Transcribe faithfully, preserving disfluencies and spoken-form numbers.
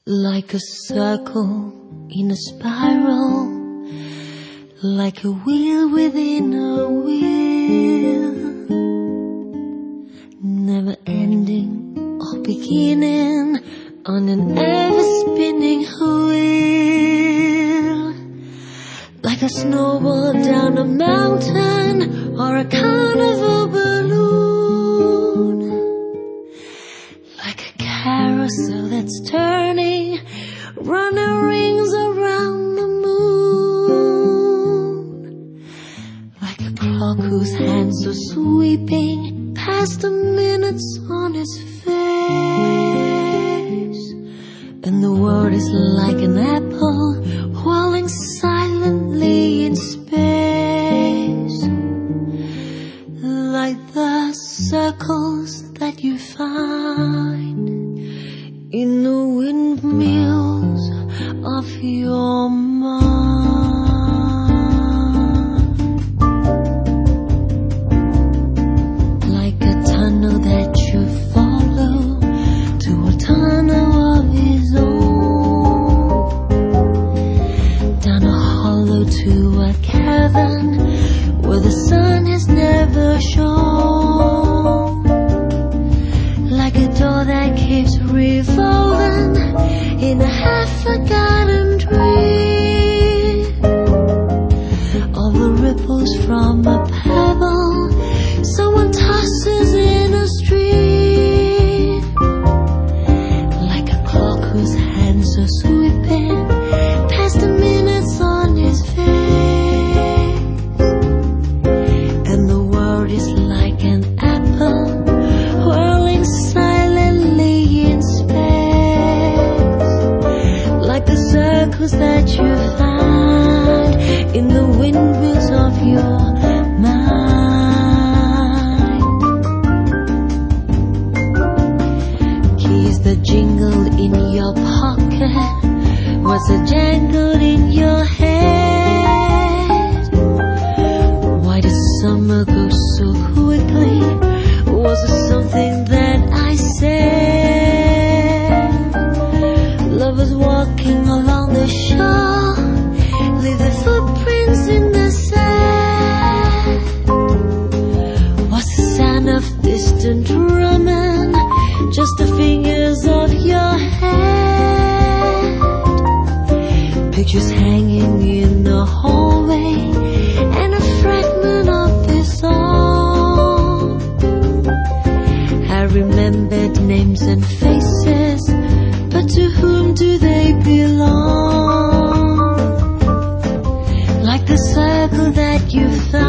like a circle in a spiral, like a wheel within a wheel, never ending or beginning on an ever-spinning wheel, like a snowball down a mountain or a carnival balloon, like a carousel that's turning, running rings around the moon, like a clock whose hands are sweeping past the minutes on its face, and the world is like an apple whirling silently in space, like the circles that you find in the windmills of your mind, like a tunnel that you follow to a tunnel of his own, down a hollow to a cavern where the sun has never shone, like a door that keeps revolving in a half-forgotten dream, all the ripples from a pebble someone tosses in a stream, like a clock whose hands are sweeping past the minutes on his face, and the world is like an apple whirling silently in space, like the circles that you find in the windmills of your mind, keys that jingled in your pocket, what's a jangled in your head, why did summer go so quickly, was it something that I said, lovers walking along the shore, leave their footprints in the sand, what's the sound of distant drumming, just the fingers of your hand, pictures hanging in the hallway, and a fragment of this song, I remembered names and faces, but to whom do they belong? Like the circle that you found